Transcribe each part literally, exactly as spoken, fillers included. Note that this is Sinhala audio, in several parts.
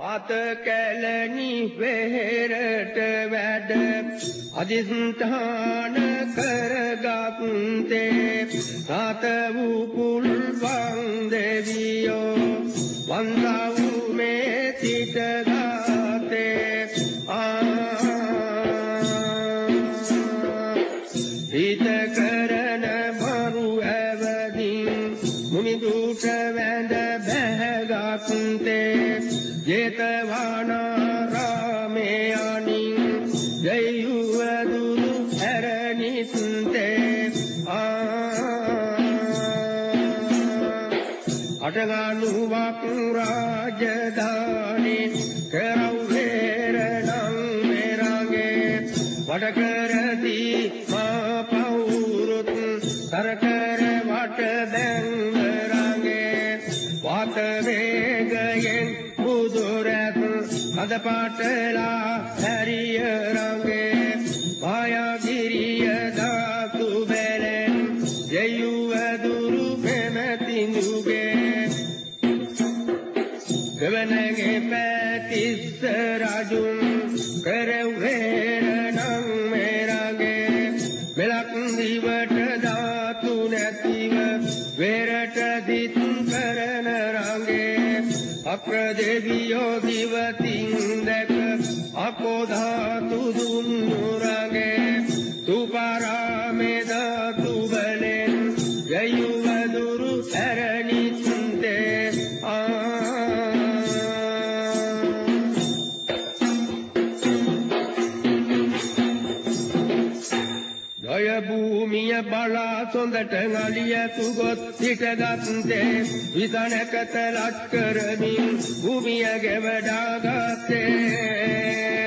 ආතකැලණි වෙහෙරට වැඩ අදිස්ථාන කරගත්තේ රාත වූ කුල්වන් දෙවියෝ වන්දා වූ මේ සිත ගාතේ හිත කරන මරු ඇවදින් මුනිදුට වැඳ බැහැගත්තේ ජේතවනාරාමේ අනින් ජයුවදුරු හැරනිත්තේ අටගනුවක් රාජධානි කරව් වේරණං මෙරගේ වඩකරති මා පවුරුත් තරකර වට බැංගරගේ වාත වේගයෙන් බුදුරැත් අද පාටලා හැරිය රංගේ මායාගිරිය ධාතු බැලෙන් ජයුව දුරු පෙමතිඳුගේ දෙවනගේ පැතිස්ස රජුන් කරව් වේරණං මෙරගේ මෙලක් දිවට ධාතු නැතිව වේරට දිත් කරන රංගේ අක්‍රදේවියෝ දිවතින් දැක අපෝ ධාතු දුන්නුරගේ තුපාරාමේ ධාතු බලෙන් ජයුව දුරු හැරනිත්තේ ජය භූමිය බලා සොඳට අලිය තුගොත් හිටගත්තේ විසනකත ලට්කරමින් භූමිය ගෙවඩාගත්තේ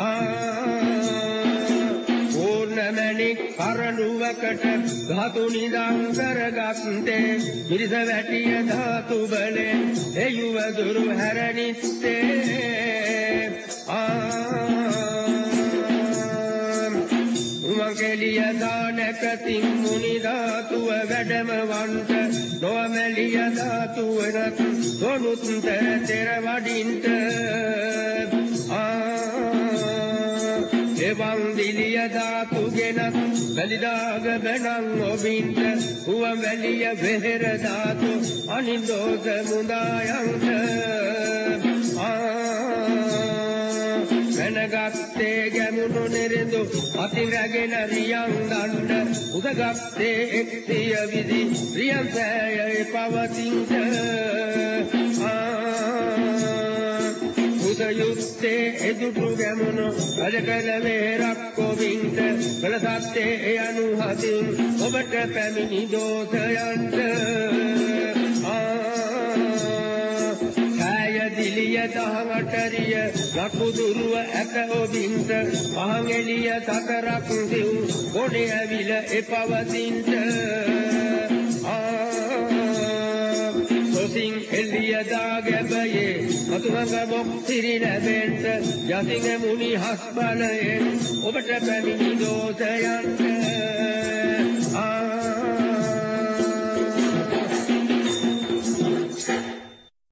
ඕර්ණමැණික් කරඬුවකට ධාතු නිදන් කරගත්තේ මිරිස වැටිය ධාතු බලෙන් එයුව දුරු හැරනිත්තේ කෙලිය දානකතින් මුනි ධාතුව වැඩම වන්ට නොමැලිය ධාතුවනත් තොනුත් තෙර වඩින්ට එවන් දිලිය ධාතු ගෙනත් බැලිදාග බැනන් ඔබින්ට හුවම් වැලිය වෙහෙර ධාතු අනිදෝස මුදායන්ට ගත්තේ ගැමුණු නිරිඳු අතිරැගෙන රියන් දණ්ඩ උදගත්තේ එක්සිය විදි රියන් සෑයයි පවතින්ට උදයුත්තේ එදුටු ගැමුණු රජකල වේරක් කොවින්ට කළසත්තේ එයනු හතින් ඔබට පැමිණි දෝසයන්ට දිලිය දහඟටරිය ලකුදුරුව ඇත ඔබින්ට පහන් එලිය සතරක් සිව් ගොඩේ ඇවිල එපවතින්ට සොසින් එලිය දාගැබයේ අතුහඟ මොක් සිරි ලැබෙන්ට යසිඟ මුනි හස් බලයෙන් ඔබට පැමිණි දෝසයන්ට